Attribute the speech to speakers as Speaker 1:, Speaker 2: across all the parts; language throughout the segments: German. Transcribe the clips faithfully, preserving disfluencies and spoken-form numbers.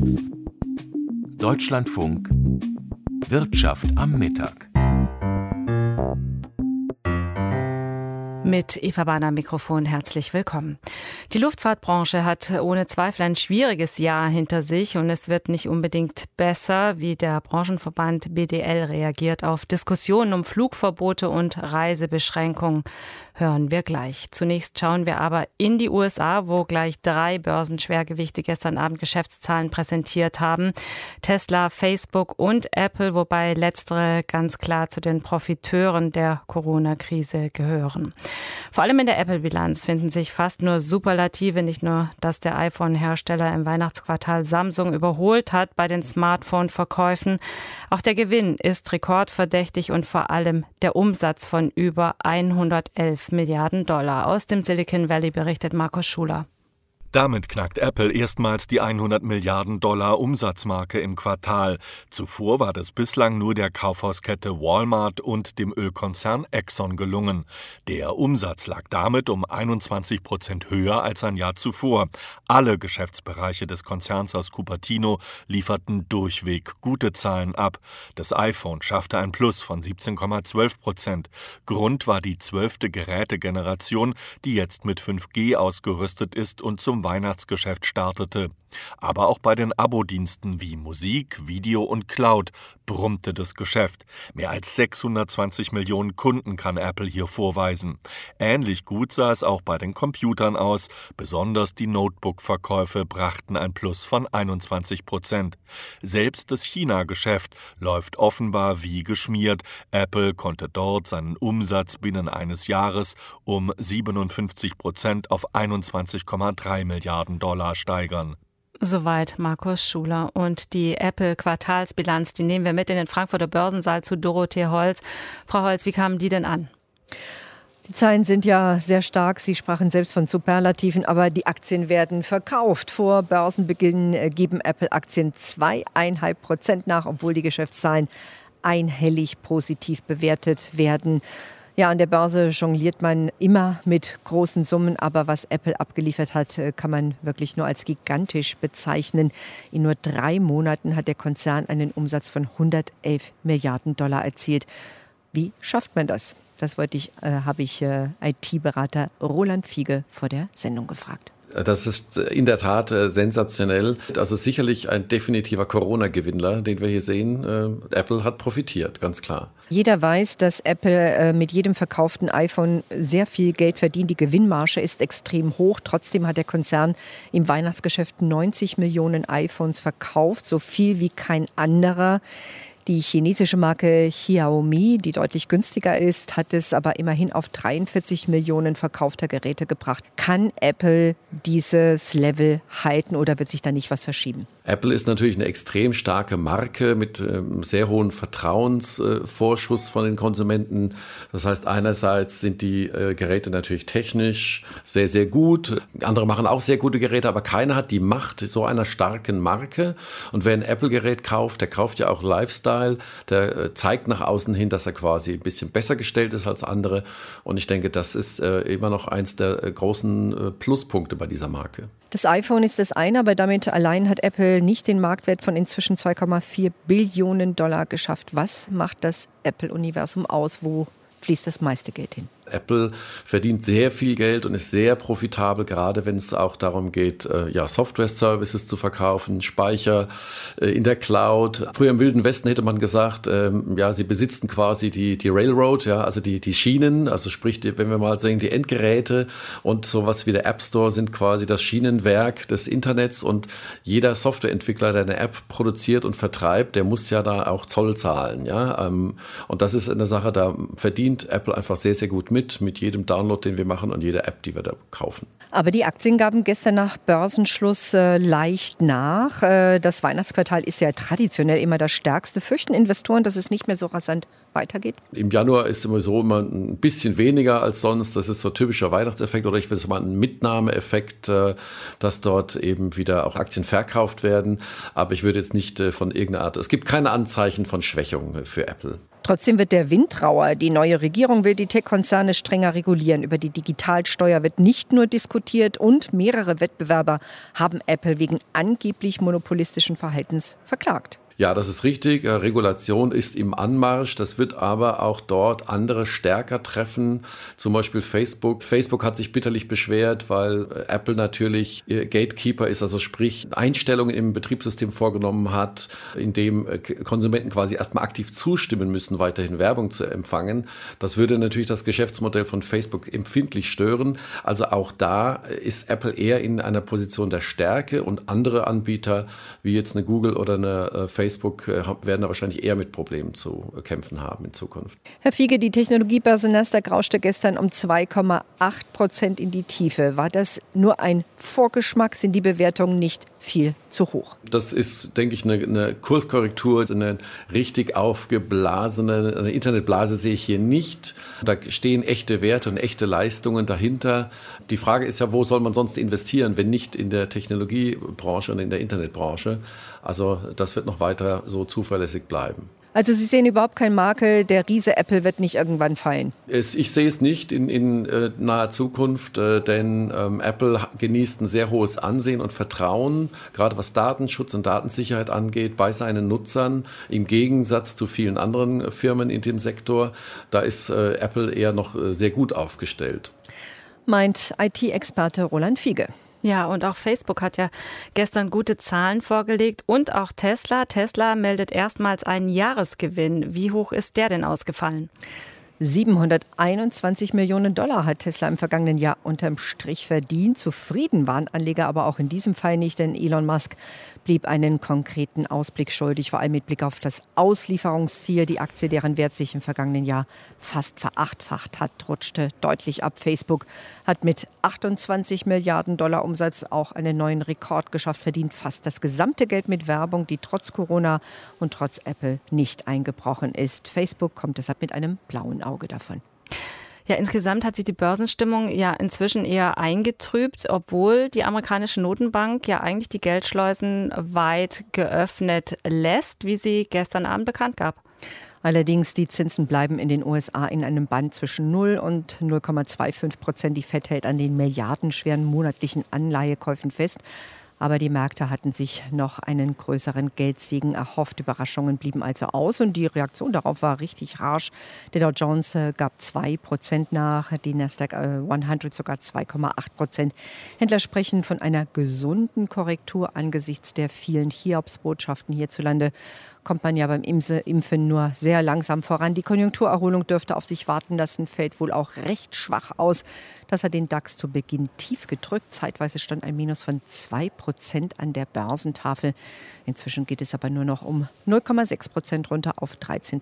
Speaker 1: Deutschlandfunk Wirtschaft am Mittag.
Speaker 2: Mit Eva Bahner am Mikrofon herzlich willkommen. Die Luftfahrtbranche hat ohne Zweifel ein schwieriges Jahr hinter sich und es wird nicht unbedingt besser, wie der Branchenverband B D L reagiert auf Diskussionen um Flugverbote und Reisebeschränkungen. Hören wir gleich. Zunächst schauen wir aber in die U S A, wo gleich drei Börsenschwergewichte gestern Abend Geschäftszahlen präsentiert haben. Tesla, Facebook und Apple, wobei letztere ganz klar zu den Profiteuren der Corona-Krise gehören. Vor allem in der Apple-Bilanz finden sich fast nur Superlative. Nicht nur, dass der iPhone-Hersteller im Weihnachtsquartal Samsung überholt hat bei den Smartphone-Verkäufen. Auch der Gewinn ist rekordverdächtig und vor allem der Umsatz von über hundertelf Milliarden Dollar. Aus dem Silicon Valley berichtet Markus Schuler.
Speaker 3: Damit knackt Apple erstmals die hundert Milliarden Dollar Umsatzmarke im Quartal. Zuvor war das bislang nur der Kaufhauskette Walmart und dem Ölkonzern Exxon gelungen. Der Umsatz lag damit um einundzwanzig Prozent höher als ein Jahr zuvor. Alle Geschäftsbereiche des Konzerns aus Cupertino lieferten durchweg gute Zahlen ab. Das iPhone schaffte ein Plus von siebzehn Komma zwölf Prozent. Grund war die zwölfte Gerätegeneration, die jetzt mit fünf G ausgerüstet ist und zum Weihnachtsgeschäft startete. Aber auch bei den Abo-Diensten wie Musik, Video und Cloud brummte das Geschäft. Mehr als sechshundertzwanzig Millionen Kunden kann Apple hier vorweisen. Ähnlich gut sah es auch bei den Computern aus. Besonders die Notebook-Verkäufe brachten ein Plus von einundzwanzig Prozent. Selbst das China-Geschäft läuft offenbar wie geschmiert. Apple konnte dort seinen Umsatz binnen eines Jahres um siebenundfünfzig Prozent auf einundzwanzig Komma drei Milliarden Dollar steigern.
Speaker 2: Soweit Markus Schuler. Und die Apple-Quartalsbilanz, die nehmen wir mit in den Frankfurter Börsensaal zu Dorothee Holz. Frau Holz, wie kamen die denn an?
Speaker 4: Die Zahlen sind ja sehr stark. Sie sprachen selbst von Superlativen, aber die Aktien werden verkauft. Vor Börsenbeginn geben Apple-Aktien zweieinhalb Prozent nach, obwohl die Geschäftszahlen einhellig positiv bewertet werden. Ja, an der Börse jongliert man immer mit großen Summen, aber was Apple abgeliefert hat, kann man wirklich nur als gigantisch bezeichnen. In nur drei Monaten hat der Konzern einen Umsatz von hundertelf Milliarden Dollar erzielt. Wie schafft man das? Das wollte ich, äh, habe ich äh, I T-Berater Roland Fiege vor der Sendung gefragt.
Speaker 5: Das ist in der Tat äh, sensationell. Das ist sicherlich ein definitiver Corona-Gewinnler, den wir hier sehen. Äh, Apple hat profitiert, ganz klar.
Speaker 4: Jeder weiß, dass Apple äh, mit jedem verkauften iPhone sehr viel Geld verdient. Die Gewinnmarge ist extrem hoch. Trotzdem hat der Konzern im Weihnachtsgeschäft neunzig Millionen iPhones verkauft, so viel wie kein anderer. Die chinesische Marke Xiaomi, die deutlich günstiger ist, hat es aber immerhin auf dreiundvierzig Millionen verkaufter Geräte gebracht. Kann Apple dieses Level halten oder wird sich da nicht was verschieben?
Speaker 5: Apple ist natürlich eine extrem starke Marke mit ähm, sehr hohem Vertrauensvorschuss äh, von den Konsumenten. Das heißt, einerseits sind die äh, Geräte natürlich technisch sehr, sehr gut. Andere machen auch sehr gute Geräte, aber keiner hat die Macht so einer starken Marke. Und wer ein Apple-Gerät kauft, der kauft ja auch Lifestyle. Der äh, zeigt nach außen hin, dass er quasi ein bisschen besser gestellt ist als andere. Und ich denke, das ist äh, immer noch eins der äh, großen äh, Pluspunkte bei dieser Marke.
Speaker 4: Das iPhone ist das eine, aber damit allein hat Apple nicht den Marktwert von inzwischen zwei Komma vier Billionen Dollar geschafft. Was macht das Apple-Universum aus? Wo fließt das meiste Geld hin?
Speaker 5: Apple verdient sehr viel Geld und ist sehr profitabel, gerade wenn es auch darum geht, äh, ja, Software-Services zu verkaufen, Speicher äh, in der Cloud. Früher im Wilden Westen hätte man gesagt, ähm, ja, sie besitzen quasi die, die Railroad, ja, also die, die Schienen, also sprich, die, wenn wir mal sagen, die Endgeräte und sowas wie der App Store sind quasi das Schienenwerk des Internets und jeder Softwareentwickler, der eine App produziert und vertreibt, der muss ja da auch Zoll zahlen, ja, ähm, und das ist eine Sache, da verdient Apple einfach sehr, sehr gut mit, mit jedem Download, den wir machen und jeder App, die wir da kaufen.
Speaker 4: Aber die Aktien gaben gestern nach Börsenschluss äh, leicht nach. Äh, das Weihnachtsquartal ist ja traditionell immer das stärkste. Fürchten Investoren, dass es nicht mehr so rasant weitergeht?
Speaker 5: Im Januar ist immer so immer ein bisschen weniger als sonst. Das ist so ein typischer Weihnachtseffekt oder ich will es mal ein Mitnahmeeffekt, äh, dass dort eben wieder auch Aktien verkauft werden. Aber ich würde jetzt nicht äh, von irgendeiner Art, es gibt keine Anzeichen von Schwächung für Apple.
Speaker 4: Trotzdem wird der Wind rauer. Die neue Regierung will die Tech-Konzerne strenger regulieren. Über die Digitalsteuer wird nicht nur diskutiert und mehrere Wettbewerber haben Apple wegen angeblich monopolistischen Verhaltens verklagt.
Speaker 5: Ja, das ist richtig. Regulation ist im Anmarsch. Das wird aber auch dort andere stärker treffen. Zum Beispiel Facebook. Facebook hat sich bitterlich beschwert, weil Apple natürlich Gatekeeper ist, also sprich Einstellungen im Betriebssystem vorgenommen hat, in dem Konsumenten quasi erstmal aktiv zustimmen müssen, weiterhin Werbung zu empfangen. Das würde natürlich das Geschäftsmodell von Facebook empfindlich stören. Also auch da ist Apple eher in einer Position der Stärke und andere Anbieter, wie jetzt eine Google oder eine Facebook, Facebook werden da wahrscheinlich eher mit Problemen zu kämpfen haben in Zukunft.
Speaker 4: Herr Fiege, die Technologiebörse Nasdaq rauschte gestern um zwei Komma acht Prozent in die Tiefe. War das nur ein Vorgeschmack? Sind die Bewertungen nicht viel zu hoch?
Speaker 5: Das ist, denke ich, eine, eine Kurskorrektur, eine richtig aufgeblasene eine Internetblase sehe ich hier nicht. Da stehen echte Werte und echte Leistungen dahinter. Die Frage ist ja, wo soll man sonst investieren, wenn nicht in der Technologiebranche und in der Internetbranche? Also das wird noch weiter so zuverlässig bleiben.
Speaker 4: Also Sie sehen überhaupt keinen Makel, der Riese Apple wird nicht irgendwann fallen?
Speaker 5: Es, ich sehe es nicht in, in äh, naher Zukunft, äh, denn ähm, Apple genießt ein sehr hohes Ansehen und Vertrauen, gerade was Datenschutz und Datensicherheit angeht, bei seinen Nutzern, im Gegensatz zu vielen anderen Firmen in dem Sektor. Da ist äh, Apple eher noch äh, sehr gut aufgestellt.
Speaker 4: Meint I T-Experte Roland Fiege.
Speaker 2: Ja, und auch Facebook hat ja gestern gute Zahlen vorgelegt und auch Tesla. Tesla meldet erstmals einen Jahresgewinn. Wie hoch ist der denn ausgefallen?
Speaker 4: siebenhunderteinundzwanzig Millionen Dollar hat Tesla im vergangenen Jahr unterm Strich verdient. Zufrieden waren Anleger aber auch in diesem Fall nicht, denn Elon Musk blieb einen konkreten Ausblick schuldig, vor allem mit Blick auf das Auslieferungsziel. Die Aktie, deren Wert sich im vergangenen Jahr fast verachtfacht hat, rutschte deutlich ab. Facebook hat mit achtundzwanzig Milliarden Dollar Umsatz auch einen neuen Rekord geschafft, verdient fast das gesamte Geld mit Werbung, die trotz Corona und trotz Apple nicht eingebrochen ist. Facebook kommt deshalb mit einem blauen Auge davon.
Speaker 2: Ja, insgesamt hat sich die Börsenstimmung ja inzwischen eher eingetrübt, obwohl die amerikanische Notenbank ja eigentlich die Geldschleusen weit geöffnet lässt, wie sie gestern Abend bekannt gab.
Speaker 4: Allerdings, die Zinsen bleiben in den U S A in einem Band zwischen null und null Komma fünfundzwanzig Prozent. Die Fed hält an den milliardenschweren monatlichen Anleihekäufen fest. Aber die Märkte hatten sich noch einen größeren Geldsegen erhofft. Überraschungen blieben also aus und die Reaktion darauf war richtig harsch. Der Dow Jones äh, gab zwei Prozent nach, die Nasdaq äh, hundert sogar zwei Komma acht Prozent. Händler sprechen von einer gesunden Korrektur angesichts der vielen Hiobsbotschaften hierzulande. Kommt man ja beim Impfen nur sehr langsam voran. Die Konjunkturerholung dürfte auf sich warten lassen, fällt wohl auch recht schwach aus. Das hat den DAX zu Beginn tief gedrückt. Zeitweise stand ein Minus von zwei Prozent an der Börsentafel. Inzwischen geht es aber nur noch um null Komma sechs Prozent runter auf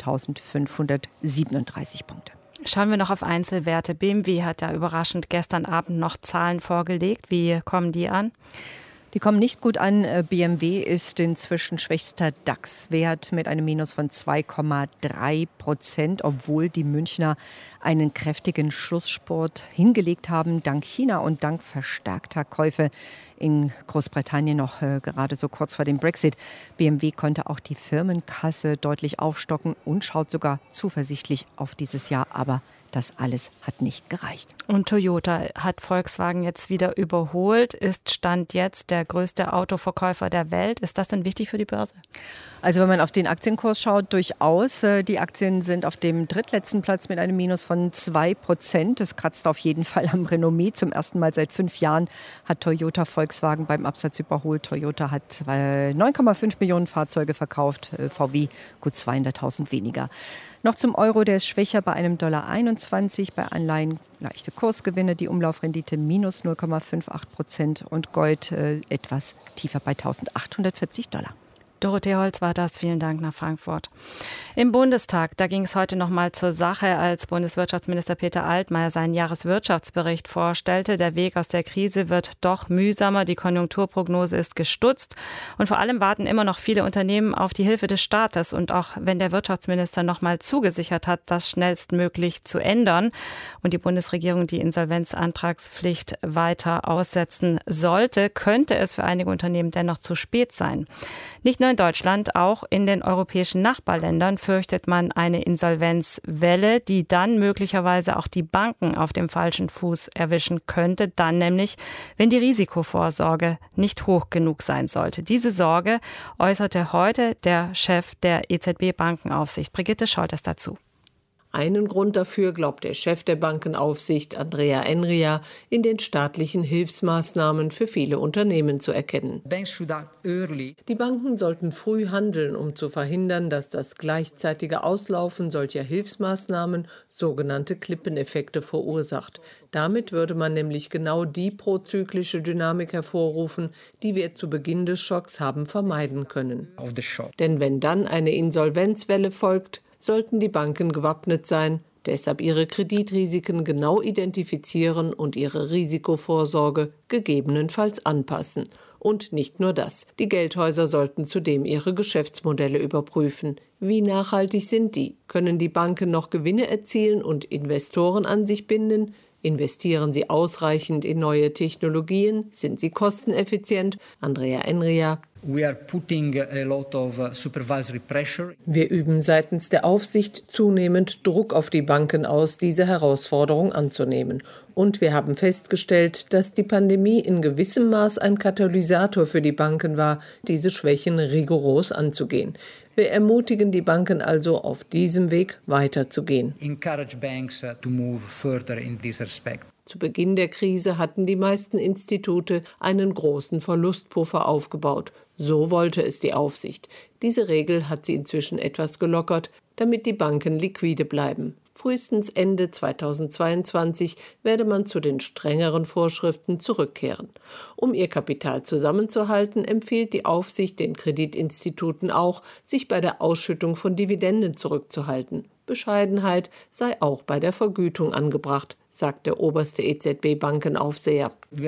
Speaker 4: dreizehntausendfünfhundertsiebenunddreißig Punkte.
Speaker 2: Schauen wir noch auf Einzelwerte. B M W hat da überraschend gestern Abend noch Zahlen vorgelegt. Wie kommen die an?
Speaker 4: Die kommen nicht gut an. B M W ist inzwischen schwächster DAX-Wert mit einem Minus von zwei Komma drei Prozent, obwohl die Münchner einen kräftigen Schlussspurt hingelegt haben, dank China und dank verstärkter Käufe in Großbritannien noch äh, gerade so kurz vor dem Brexit. B M W konnte auch die Firmenkasse deutlich aufstocken und schaut sogar zuversichtlich auf dieses Jahr, aber das alles hat nicht gereicht.
Speaker 2: Und Toyota hat Volkswagen jetzt wieder überholt, ist Stand jetzt der größte Autoverkäufer der Welt. Ist das denn wichtig für die Börse?
Speaker 4: Also wenn man auf den Aktienkurs schaut, durchaus. Die Aktien sind auf dem drittletzten Platz mit einem Minus von zwei Prozent. Das kratzt auf jeden Fall am Renommee. Zum ersten Mal seit fünf Jahren hat Toyota Volkswagen beim Absatz überholt. Toyota hat neun Komma fünf Millionen Fahrzeuge verkauft, V W gut zweihunderttausend weniger. Noch zum Euro, der ist schwächer bei einem Dollar einundzwanzig, bei Anleihen leichte Kursgewinne, die Umlaufrendite minus null Komma achtundfünfzig Prozent und Gold äh, etwas tiefer bei eintausendachthundertvierzig Dollar.
Speaker 2: Dorothee Holz war das. Vielen Dank nach Frankfurt. Im Bundestag, da ging es heute noch mal zur Sache, als Bundeswirtschaftsminister Peter Altmaier seinen Jahreswirtschaftsbericht vorstellte. Der Weg aus der Krise wird doch mühsamer. Die Konjunkturprognose ist gestutzt. Und vor allem warten immer noch viele Unternehmen auf die Hilfe des Staates. Und auch wenn der Wirtschaftsminister noch mal zugesichert hat, das schnellstmöglich zu ändern und die Bundesregierung die Insolvenzantragspflicht weiter aussetzen sollte, könnte es für einige Unternehmen dennoch zu spät sein. Nicht nur in Deutschland, auch in den europäischen Nachbarländern fürchtet man eine Insolvenzwelle, die dann möglicherweise auch die Banken auf dem falschen Fuß erwischen könnte, dann nämlich, wenn die Risikovorsorge nicht hoch genug sein sollte. Diese Sorge äußerte heute der Chef der E Z B-Bankenaufsicht, Brigitte Scholtes, dazu.
Speaker 6: Einen Grund dafür, glaubt der Chef der Bankenaufsicht, Andrea Enria, in den staatlichen Hilfsmaßnahmen für viele Unternehmen zu erkennen. Die Banken sollten früh handeln, um zu verhindern, dass das gleichzeitige Auslaufen solcher Hilfsmaßnahmen sogenannte Klippeneffekte verursacht. Damit würde man nämlich genau die prozyklische Dynamik hervorrufen, die wir zu Beginn des Schocks haben vermeiden können. Denn wenn dann eine Insolvenzwelle folgt, sollten die Banken gewappnet sein, deshalb ihre Kreditrisiken genau identifizieren und ihre Risikovorsorge gegebenenfalls anpassen. Und nicht nur das. Die Geldhäuser sollten zudem ihre Geschäftsmodelle überprüfen. Wie nachhaltig sind die? Können die Banken noch Gewinne erzielen und Investoren an sich binden? Investieren sie ausreichend in neue Technologien? Sind sie kosteneffizient? Andrea Enria.
Speaker 7: Wir
Speaker 6: üben seitens der Aufsicht zunehmend Druck auf die Banken aus, diese Herausforderung anzunehmen. Und wir haben festgestellt, dass die Pandemie in gewissem Maß ein Katalysator für die Banken war, diese Schwächen rigoros anzugehen. Wir ermutigen die Banken also, auf diesem Weg weiterzugehen.
Speaker 7: Encourage banks to move further in this respect.
Speaker 6: Zu Beginn der Krise hatten die meisten Institute einen großen Verlustpuffer aufgebaut. So wollte es die Aufsicht. Diese Regel hat sie inzwischen etwas gelockert, damit die Banken liquide bleiben. Frühestens Ende zweitausendzweiundzwanzig werde man zu den strengeren Vorschriften zurückkehren. Um ihr Kapital zusammenzuhalten, empfiehlt die Aufsicht den Kreditinstituten auch, sich bei der Ausschüttung von Dividenden zurückzuhalten. Bescheidenheit sei auch bei der Vergütung angebracht, sagt der oberste E Z B-Bankenaufseher.
Speaker 7: Wir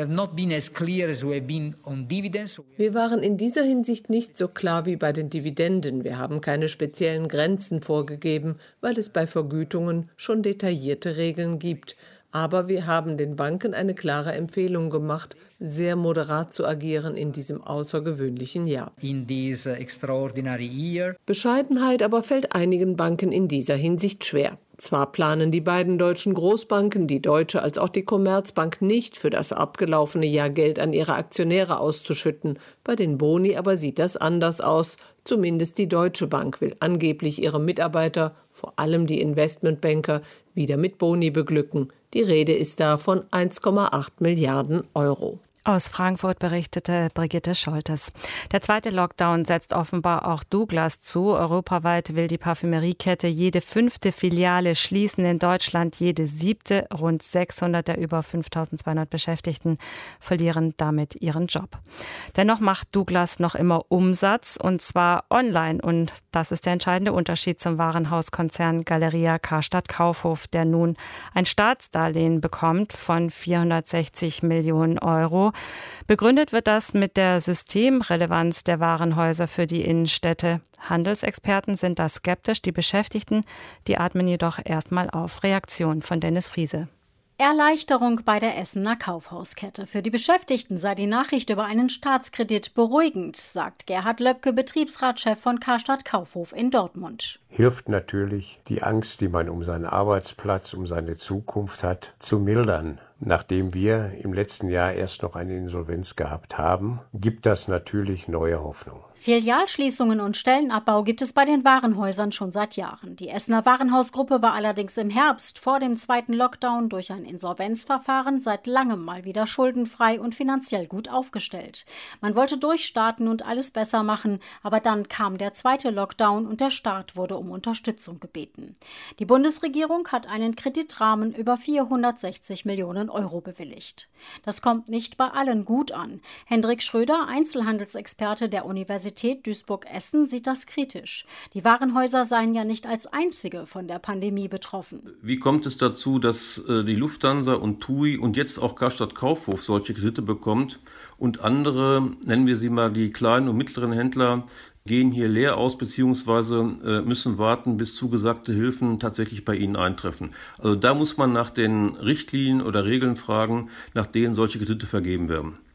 Speaker 6: waren in dieser Hinsicht nicht so klar wie bei den Dividenden. Wir haben keine speziellen Grenzen vorgegeben, weil es bei Vergütungen schon detaillierte Regeln gibt. Aber wir haben den Banken eine klare Empfehlung gemacht, sehr moderat zu agieren in diesem außergewöhnlichen Jahr.
Speaker 7: In this extraordinary year.
Speaker 6: Bescheidenheit aber fällt einigen Banken in dieser Hinsicht schwer. Zwar planen die beiden deutschen Großbanken, die Deutsche als auch die Commerzbank, nicht für das abgelaufene Jahr Geld an ihre Aktionäre auszuschütten. Bei den Boni aber sieht das anders aus. Zumindest die Deutsche Bank will angeblich ihre Mitarbeiter, vor allem die Investmentbanker, wieder mit Boni beglücken. Die Rede ist da von eins Komma acht Milliarden Euro.
Speaker 2: Aus Frankfurt berichtete Brigitte Scholtes. Der zweite Lockdown setzt offenbar auch Douglas zu. Europaweit will die Parfümeriekette jede fünfte Filiale schließen, in Deutschland jede siebte. Rund sechshundert der über fünftausendzweihundert Beschäftigten verlieren damit ihren Job. Dennoch macht Douglas noch immer Umsatz, und zwar online. Und das ist der entscheidende Unterschied zum Warenhauskonzern Galeria Karstadt Kaufhof, der nun ein Staatsdarlehen bekommt von vierhundertsechzig Millionen Euro. Begründet wird das mit der Systemrelevanz der Warenhäuser für die Innenstädte. Handelsexperten sind da skeptisch, die Beschäftigten, die atmen jedoch erstmal auf. Reaktion von Dennis Friese.
Speaker 8: Erleichterung bei der Essener Kaufhauskette. Für die Beschäftigten sei die Nachricht über einen Staatskredit beruhigend, sagt Gerhard Löbke, Betriebsratschef von Karstadt Kaufhof in Dortmund.
Speaker 9: Hilft natürlich, die Angst, die man um seinen Arbeitsplatz, um seine Zukunft hat, zu mildern. Nachdem wir im letzten Jahr erst noch eine Insolvenz gehabt haben, gibt das natürlich neue Hoffnung.
Speaker 8: Filialschließungen und Stellenabbau gibt es bei den Warenhäusern schon seit Jahren. Die Essener Warenhausgruppe war allerdings im Herbst vor dem zweiten Lockdown durch ein Insolvenzverfahren seit langem mal wieder schuldenfrei und finanziell gut aufgestellt. Man wollte durchstarten und alles besser machen, aber dann kam der zweite Lockdown und der Staat wurde um Unterstützung gebeten. Die Bundesregierung hat einen Kreditrahmen über vierhundertsechzig Millionen Euro bewilligt. Das kommt nicht bei allen gut an. Hendrik Schröder, Einzelhandelsexperte der Universität Duisburg-Essen, sieht das kritisch. Die Warenhäuser seien ja nicht als einzige von der Pandemie betroffen.
Speaker 10: Wie kommt es dazu, dass äh, die Lufthansa und T U I und jetzt auch Karstadt Kaufhof solche Kredite bekommt und andere, nennen wir sie mal die kleinen und mittleren Händler, gehen hier leer aus bzw. äh, müssen warten, bis zugesagte Hilfen tatsächlich bei ihnen eintreffen. Also da muss man nach den Richtlinien oder Regeln fragen, nach denen solche Kredite vergeben werden.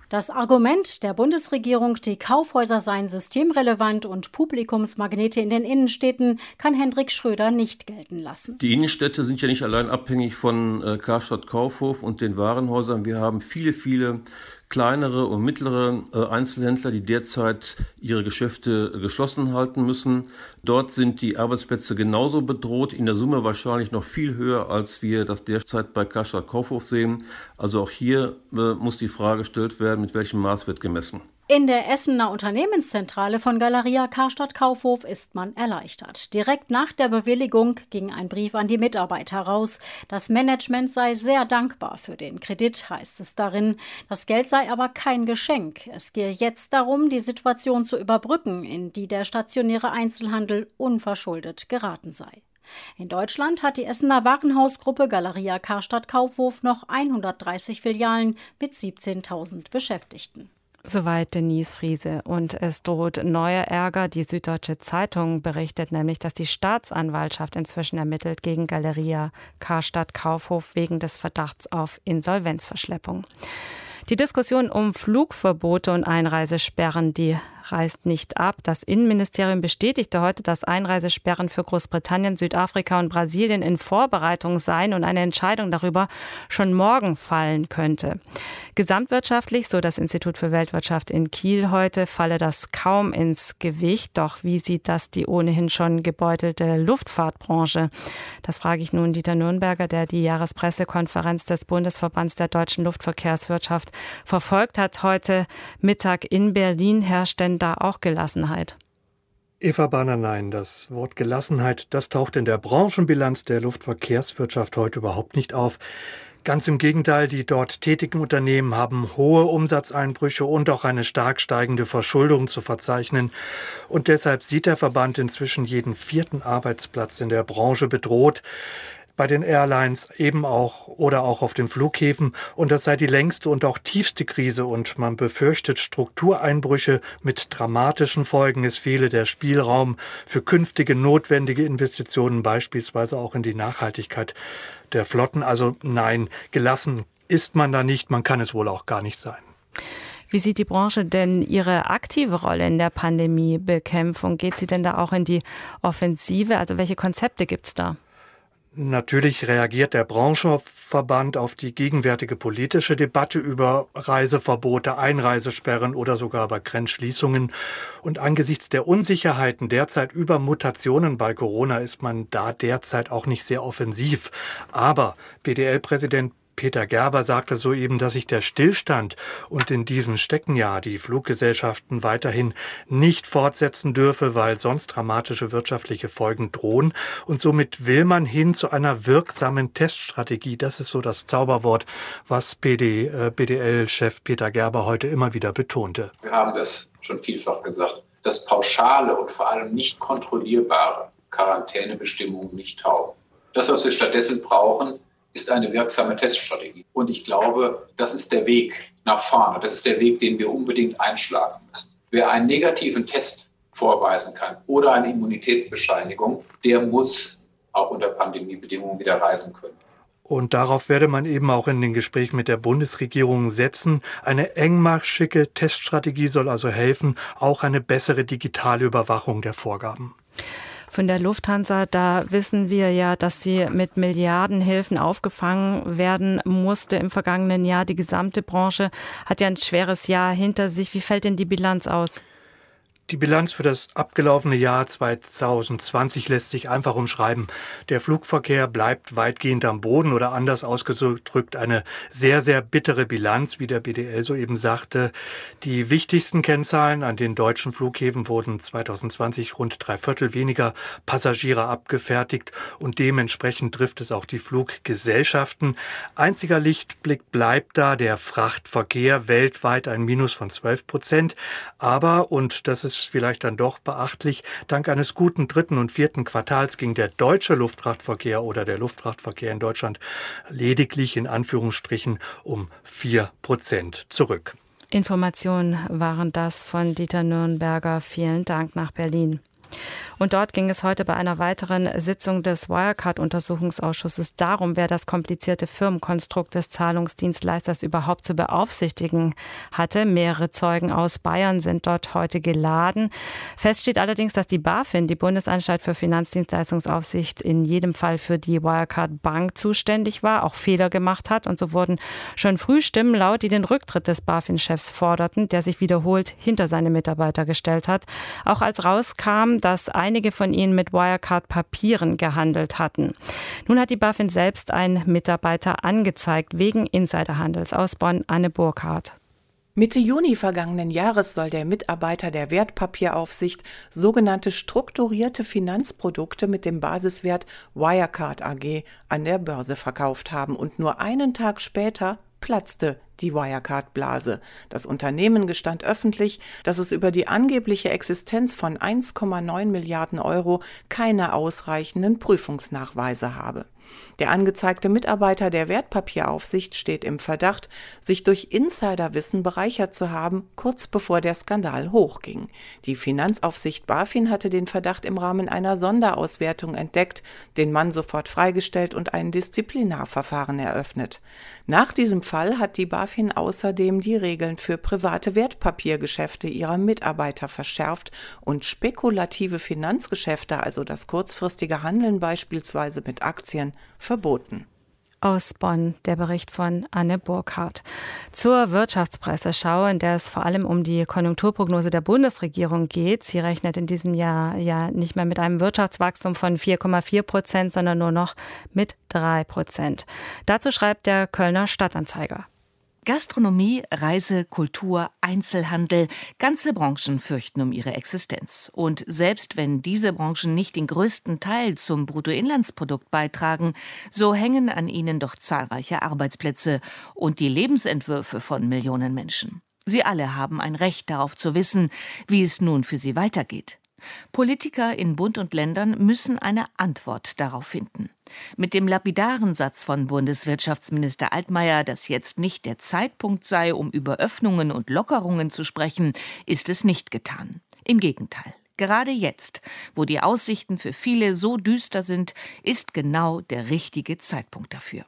Speaker 8: Das Argument der Bundesregierung, die Kaufhäuser seien systemrelevant und Publikumsmagnete in den Innenstädten, kann Hendrik Schröder nicht gelten lassen.
Speaker 10: Die Innenstädte sind ja nicht allein abhängig von äh, Karstadt Kaufhof und den Warenhäusern. Wir haben viele, viele kleinere und mittlere äh, Einzelhändler, die derzeit ihre Geschäfte äh, geschlossen halten müssen. Dort sind die Arbeitsplätze genauso bedroht, in der Summe wahrscheinlich noch viel höher, als wir das derzeit bei Karstadt Kaufhof sehen. Also auch hier äh, muss die Frage gestellt werden, mit welchem Maß wird gemessen.
Speaker 8: In der Essener Unternehmenszentrale von Galeria Karstadt Kaufhof ist man erleichtert. Direkt nach der Bewilligung ging ein Brief an die Mitarbeiter raus. Das Management sei sehr dankbar für den Kredit, heißt es darin. Das Geld sei aber kein Geschenk. Es gehe jetzt darum, die Situation zu überbrücken, in die der stationäre Einzelhandel unverschuldet geraten sei. In Deutschland hat die Essener Warenhausgruppe Galeria Karstadt Kaufhof noch hundertdreißig Filialen mit siebzehntausend Beschäftigten.
Speaker 2: Soweit Denise Friese. Und es droht neuer Ärger. Die Süddeutsche Zeitung berichtet nämlich, dass die Staatsanwaltschaft inzwischen ermittelt gegen Galeria Karstadt Kaufhof wegen des Verdachts auf Insolvenzverschleppung. Die Diskussion um Flugverbote und Einreisesperren, die reißt nicht ab. Das Innenministerium bestätigte heute, dass Einreisesperren für Großbritannien, Südafrika und Brasilien in Vorbereitung seien und eine Entscheidung darüber schon morgen fallen könnte. Gesamtwirtschaftlich, so das Institut für Weltwirtschaft in Kiel heute, falle das kaum ins Gewicht. Doch wie sieht das die ohnehin schon gebeutelte Luftfahrtbranche? Das frage ich nun Dieter Nürnberger, der die Jahrespressekonferenz des Bundesverbands der deutschen Luftverkehrswirtschaft verfolgt hat. Heute Mittag in Berlin. Herrscht denn da auch Gelassenheit?
Speaker 11: Eva Bahner, nein, das Wort Gelassenheit, das taucht in der Branchenbilanz der Luftverkehrswirtschaft heute überhaupt nicht auf. Ganz im Gegenteil, die dort tätigen Unternehmen haben hohe Umsatzeinbrüche und auch eine stark steigende Verschuldung zu verzeichnen. Und deshalb sieht der Verband inzwischen jeden vierten Arbeitsplatz in der Branche bedroht. Bei den Airlines eben auch oder auch auf den Flughäfen. Und das sei die längste und auch tiefste Krise. Und man befürchtet Struktureinbrüche mit dramatischen Folgen. Es fehle der Spielraum für künftige notwendige Investitionen, beispielsweise auch in die Nachhaltigkeit der Flotten. Also nein, gelassen ist man da nicht. Man kann es wohl auch gar nicht sein.
Speaker 2: Wie sieht die Branche denn ihre aktive Rolle in der Pandemiebekämpfung? Geht sie denn da auch in die Offensive? Also welche Konzepte gibt es da?
Speaker 11: Natürlich reagiert der Branchenverband auf die gegenwärtige politische Debatte über Reiseverbote, Einreisesperren oder sogar über Grenzschließungen. Und angesichts der Unsicherheiten derzeit über Mutationen bei Corona ist man da derzeit auch nicht sehr offensiv. Aber B D L-Präsident Peter Gerber sagte soeben, dass sich der Stillstand und in diesem stecken ja die Fluggesellschaften weiterhin nicht fortsetzen dürfe, weil sonst dramatische wirtschaftliche Folgen drohen. Und somit will man hin zu einer wirksamen Teststrategie. Das ist so das Zauberwort, was B D L-Chef Peter Gerber heute immer wieder betonte.
Speaker 12: Wir haben das schon vielfach gesagt, dass pauschale und vor allem nicht kontrollierbare Quarantänebestimmungen nicht taugen. Das, was wir stattdessen brauchen, ist eine wirksame Teststrategie. Und ich glaube, das ist der Weg nach vorne. Das ist der Weg, den wir unbedingt einschlagen müssen. Wer einen negativen Test vorweisen kann oder eine Immunitätsbescheinigung, der muss auch unter Pandemiebedingungen wieder reisen können.
Speaker 11: Und darauf werde man eben auch in den Gesprächen mit der Bundesregierung setzen. Eine engmaschige Teststrategie soll also helfen, auch eine bessere digitale Überwachung der Vorgaben.
Speaker 2: Von der Lufthansa, da wissen wir ja, dass sie mit Milliardenhilfen aufgefangen werden musste im vergangenen Jahr. Die gesamte Branche hat ja ein schweres Jahr hinter sich. Wie fällt denn die Bilanz aus?
Speaker 11: Die Bilanz für das abgelaufene Jahr zwanzig zwanzig lässt sich einfach umschreiben. Der Flugverkehr bleibt weitgehend am Boden oder anders ausgedrückt eine sehr, sehr bittere Bilanz, wie der B D L soeben sagte. Die wichtigsten Kennzahlen an den deutschen Flughäfen wurden zwanzig zwanzig rund drei Viertel weniger Passagiere abgefertigt und dementsprechend trifft es auch die Fluggesellschaften. Einziger Lichtblick bleibt da der Frachtverkehr, weltweit ein Minus von zwölf Prozent. Aber, und das ist vielleicht dann doch beachtlich, dank eines guten dritten und vierten Quartals ging der deutsche Luftfrachtverkehr oder der Luftfrachtverkehr in Deutschland lediglich in Anführungsstrichen um vier Prozent zurück.
Speaker 2: Informationen waren das von Dieter Nürnberger. Vielen Dank nach Berlin. Und dort ging es heute bei einer weiteren Sitzung des Wirecard-Untersuchungsausschusses darum, wer das komplizierte Firmenkonstrukt des Zahlungsdienstleisters überhaupt zu beaufsichtigen hatte. Mehrere Zeugen aus Bayern sind dort heute geladen. Fest steht allerdings, dass die BaFin, die Bundesanstalt für Finanzdienstleistungsaufsicht, in jedem Fall für die Wirecard Bank zuständig war, auch Fehler gemacht hat. Und so wurden schon früh Stimmen laut, die den Rücktritt des BaFin-Chefs forderten, der sich wiederholt hinter seine Mitarbeiter gestellt hat. Auch als rauskam, dass einige von ihnen mit Wirecard-Papieren gehandelt hatten. Nun hat die BaFin selbst einen Mitarbeiter angezeigt wegen Insiderhandels. Aus Bonn, Anne Burkhardt.
Speaker 13: Mitte Juni vergangenen Jahres soll der Mitarbeiter der Wertpapieraufsicht sogenannte strukturierte Finanzprodukte mit dem Basiswert Wirecard A G an der Börse verkauft haben. Und nur einen Tag später platzte die Wirecard-Blase. Das Unternehmen gestand öffentlich, dass es über die angebliche Existenz von eins Komma neun Milliarden Euro keine ausreichenden Prüfungsnachweise habe. Der angezeigte Mitarbeiter der Wertpapieraufsicht steht im Verdacht, sich durch Insiderwissen bereichert zu haben, kurz bevor der Skandal hochging. Die Finanzaufsicht BaFin hatte den Verdacht im Rahmen einer Sonderauswertung entdeckt, den Mann sofort freigestellt und ein Disziplinarverfahren eröffnet. Nach diesem Fall hat die BaFin außerdem die Regeln für private Wertpapiergeschäfte ihrer Mitarbeiter verschärft und spekulative Finanzgeschäfte, also das kurzfristige Handeln beispielsweise mit Aktien, verboten.
Speaker 2: Aus Bonn der Bericht von Anne Burkhardt. Zur Wirtschaftspresseschau, in der es vor allem um die Konjunkturprognose der Bundesregierung geht. Sie rechnet in diesem Jahr ja nicht mehr mit einem Wirtschaftswachstum von vier Komma vier Prozent, sondern nur noch mit drei Prozent. Dazu schreibt der Kölner Stadtanzeiger.
Speaker 14: Gastronomie, Reise, Kultur, Einzelhandel, ganze Branchen fürchten um ihre Existenz. Und selbst wenn diese Branchen nicht den größten Teil zum Bruttoinlandsprodukt beitragen, so hängen an ihnen doch zahlreiche Arbeitsplätze und die Lebensentwürfe von Millionen Menschen. Sie alle haben ein Recht darauf zu wissen, wie es nun für sie weitergeht. Politiker in Bund und Ländern müssen eine Antwort darauf finden. Mit dem lapidaren Satz von Bundeswirtschaftsminister Altmaier, dass jetzt nicht der Zeitpunkt sei, um über Öffnungen und Lockerungen zu sprechen, ist es nicht getan. Im Gegenteil. Gerade jetzt, wo die Aussichten für viele so düster sind, ist genau der richtige Zeitpunkt dafür.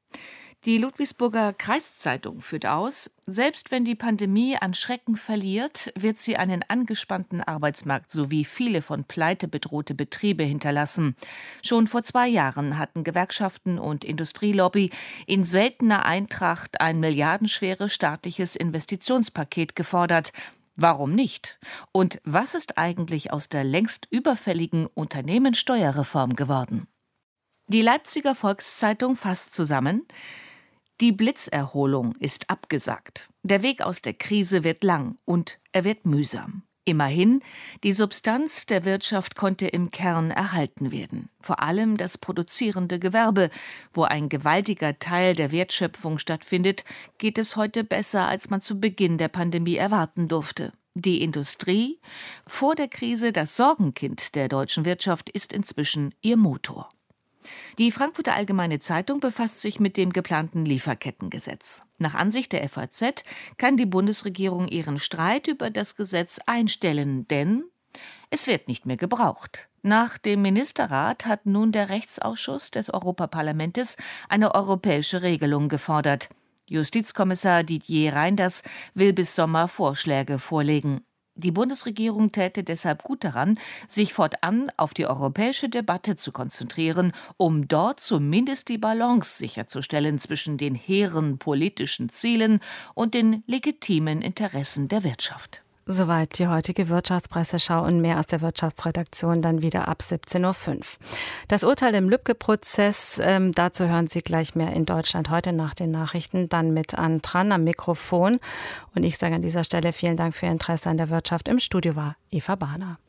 Speaker 14: Die Ludwigsburger Kreiszeitung führt aus, selbst wenn die Pandemie an Schrecken verliert, wird sie einen angespannten Arbeitsmarkt sowie viele von Pleite bedrohte Betriebe hinterlassen. Schon vor zwei Jahren hatten Gewerkschaften und Industrielobby in seltener Eintracht ein milliardenschweres staatliches Investitionspaket gefordert. Warum nicht? Und was ist eigentlich aus der längst überfälligen Unternehmenssteuerreform geworden? Die Leipziger Volkszeitung fasst zusammen: Die Blitzerholung ist abgesagt. Der Weg aus der Krise wird lang und er wird mühsam. Immerhin, die Substanz der Wirtschaft konnte im Kern erhalten werden. Vor allem das produzierende Gewerbe. Wo ein gewaltiger Teil der Wertschöpfung stattfindet, geht es heute besser, als man zu Beginn der Pandemie erwarten durfte. Die Industrie, vor der Krise das Sorgenkind der deutschen Wirtschaft, ist inzwischen ihr Motor. Die Frankfurter Allgemeine Zeitung befasst sich mit dem geplanten Lieferkettengesetz. Nach Ansicht der F A Z kann die Bundesregierung ihren Streit über das Gesetz einstellen, denn es wird nicht mehr gebraucht. Nach dem Ministerrat hat nun der Rechtsausschuss des Europaparlamentes eine europäische Regelung gefordert. Justizkommissar Didier Reynders will bis Sommer Vorschläge vorlegen. Die Bundesregierung täte deshalb gut daran, sich fortan auf die europäische Debatte zu konzentrieren, um dort zumindest die Balance sicherzustellen zwischen den hehren politischen Zielen und den legitimen Interessen der Wirtschaft.
Speaker 2: Soweit die heutige Wirtschaftspresseschau und mehr aus der Wirtschaftsredaktion dann wieder ab siebzehn Uhr fünf. Das Urteil im Lübcke-Prozess, ähm, dazu hören Sie gleich mehr in Deutschland heute nach den Nachrichten, dann mit Ann Tran am Mikrofon. Und ich sage an dieser Stelle vielen Dank für Ihr Interesse an der Wirtschaft. Im Studio war Eva Bahner.